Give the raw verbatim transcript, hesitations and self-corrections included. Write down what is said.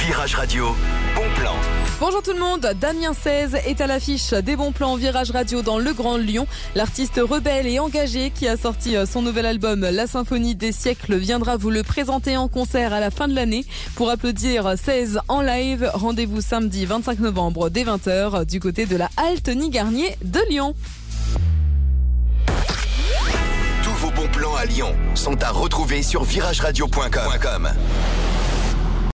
Virage Radio, bon plan. Bonjour tout le monde, Damien seize est à l'affiche des bons plans Virage Radio dans le Grand Lyon. L'artiste rebelle et engagé qui a sorti son nouvel album La Symphonie des siècles viendra vous le présenter en concert à la fin de l'année. Pour applaudir seize en live, rendez-vous samedi vingt-cinq novembre dès vingt heures du côté de la Halte Nigarnier de Lyon. Tous vos bons plans à Lyon sont à retrouver sur virage radio point com.